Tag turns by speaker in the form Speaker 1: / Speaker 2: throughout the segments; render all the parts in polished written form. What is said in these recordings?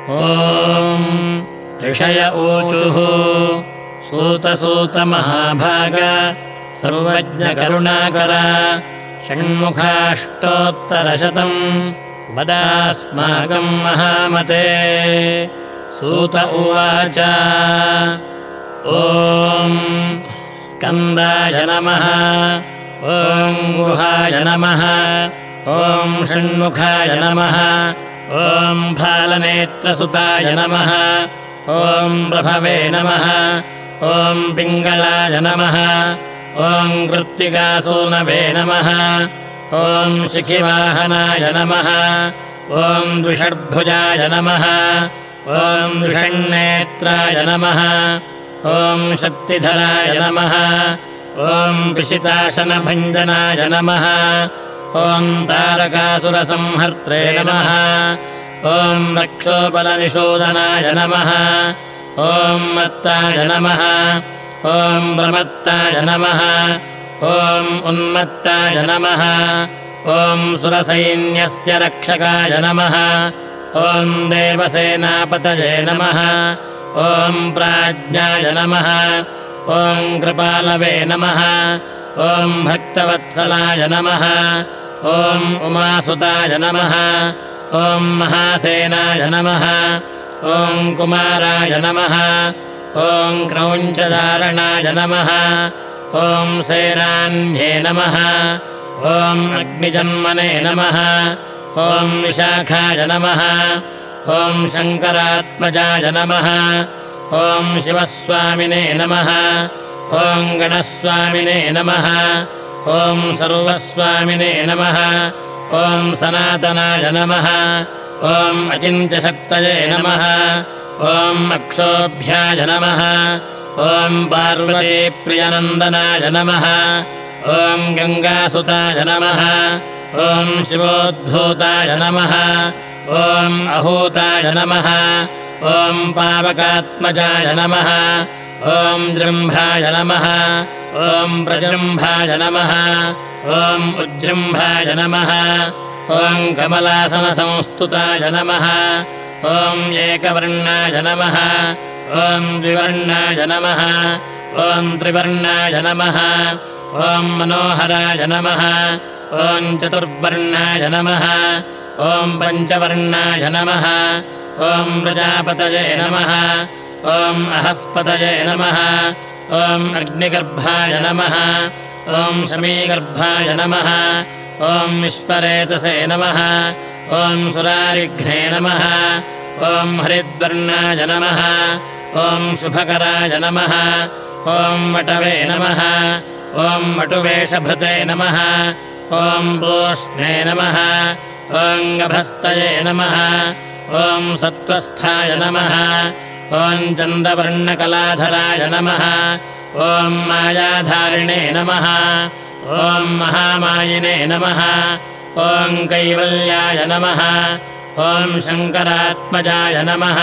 Speaker 1: ॐ ऋषय ऊचुः सूतसूतमहाभाग सर्वज्ञकरुणाकर षण्मुखाष्टोत्तरशतम् वदास्माकम् महामते। सूत उवाच ॐ स्कन्दाय नमः। ॐ गुहाय नमः। ॐ षण्मुखाय नमः। ॐ फालनेत्रसुताय नमः। ॐ प्रभवे नमः। ॐ पिङ्गलाय नमः। ॐ कृत्तिकासूनवे नमः। ॐ शिखिवाहनाय नमः। ॐ द्विषड्भुजाय नमः। ॐ द्विषण्नेत्राय नमः। ॐ शक्तिधराय नमः। ॐ पिशिताशनभञ्जनाय नमः। ॐ तारकासुरसंहर्त्रे नमः। ॐ रक्षोबलनिषोदनाय नमः। ॐ मत्ताय नमः। ॐ प्रमत्ताय नमः। ॐ उन्मत्ताय नमः। ॐ सुरसैन्यस्य रक्षकाय नमः। ॐ देवसेनापतये नमः। ॐ प्राज्ञाय नमः। ॐ कृपालवे नमः। ॐ भक्तवत्सलाय नमः। ॐ उमासुताय नमः। ॐ महासेनाय नमः। ॐ कुमाराय नमः। ॐ क्रौञ्चधारणाय नमः। ॐ सेनान्ये नमः। ॐ अग्निजन्मने नमः। ॐ विशाखाय नमः। ॐ शङ्करात्मजाय नमः। ॐ शिवस्वामिने नमः। ॐ गणस्वामिने नमः। ॐ सर्वस्वामिने नमः। ॐ सनातनाय नमः। ॐ अचिन्त्यशक्तये नमः। ॐ अक्षोभ्याय नमः। ॐ पार्वतीप्रियनन्दनाय नमः। ॐ गङ्गासुताय नमः। ॐ शिवोद्भूताय नमः। ॐ अहूताय नमः। ॐ पावकात्मजाय नमः। ॐ जृम्भाय नमः। ॐ प्रजृम्भाय नमः। ॐ उज्जृम्भाय नमः। ॐ कमलासनसंस्तुताय नमः। ॐ एकवर्णाय नमः। ॐ द्विवर्णाय नमः। ॐ त्रिवर्णाय नमः। ॐ मनोहराय नमः। ॐ चतुर्वर्णाय नमः। ॐ पञ्चवर्णाय नमः। ॐ प्रजापतये नमः। ॐ अहस्पतये नमः। ॐ अग्निगर्भाय नमः। ॐ शमीगर्भाय नमः। ॐ विश्वरेतसे नमः। ॐ सुरारिघ्ने नमः। ॐ हरिद्वर्णाय नमः। ॐ शुभकराय नमः। ॐ वटवे नमः। ॐ वटुवेशभृते नमः। ॐ प्रोष्णे नमः। ॐ गभस्तये नमः। ॐ सत्त्वस्थाय नमः। ॐ चन्द्रवर्णकलाधराय नमः। ॐ मायाधारिणे नमः। ॐ महामायिने नमः। ॐ कैवल्याय नमः। ॐ शङ्करात्मजाय नमः।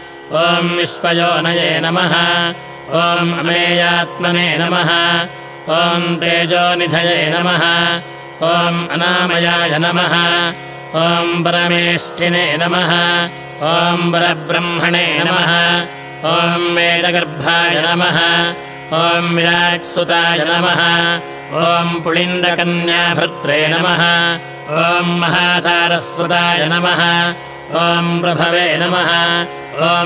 Speaker 1: ॐ विश्वयोनये नमः। ॐ अमेयात्मने नमः। ॐ तेजोनिधये नमः। ॐ अनामयाय नमः। ॐ परमेष्ठिने नमः। ॐ परब्रह्मणे नमः। ॐ वेदगर्भाय नमः। ॐ विराट्सुताय नमः। ॐ पुलिन्दकन्याभर्त्रे नमः। ॐ महासारस्वताय नमः। ॐ प्रभवे नमः। ॐ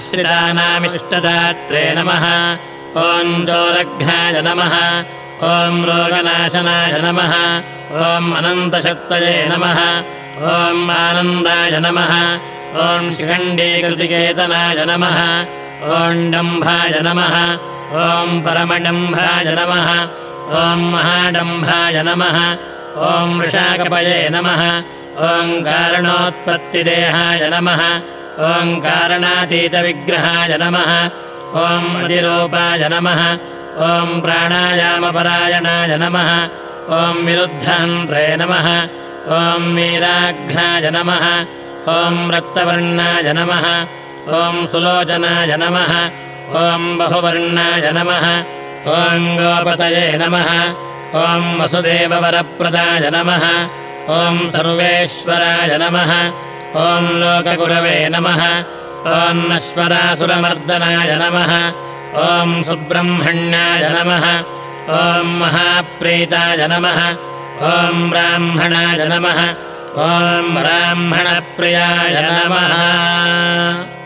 Speaker 1: आश्रितानामिष्टदात्रे नमः। ॐ चोरघ्नाय नमः। ॐ रोगनाशनाय नमः। ॐ अनन्तशक्तये नमः। ॐ आनन्दाय नमः। ॐ शिखण्डीकृतिकेतनाय नमः। ॐ डम्भाय नमः। ॐ परमडम्भाय नमः। ॐ महाडम्भाय नमः। ॐ वृषाकपये नमः। ॐ कारणोत्पत्तिदेहाय नमः। ॐ कारणातीतविग्रहाय नमः। ॐ अतिरूपाय नमः। ॐ प्राणायामपरायणाय नमः। ॐ विरुद्धान्त्रे नमः। ॐ वीराघ्नाय नमः। ॐ रक्तवर्णाय नमः। ॐ सुलोचनाय नमः। ॐ बहुवर्णाय नमः। ॐ गोपतये नमः। ॐ वसुदेववरप्रदाय नमः। ॐ सर्वेश्वराय नमः। ॐ लोकगुरवे नमः। ॐ नश्वरासुरमर्दनाय नमः ॐ सुब्रह्मण्याय नमः ॐ महाप्रीताय नमः ॐ ब्राह्मणाय नमः ॐ ब्राह्मणप्रियाय नमः।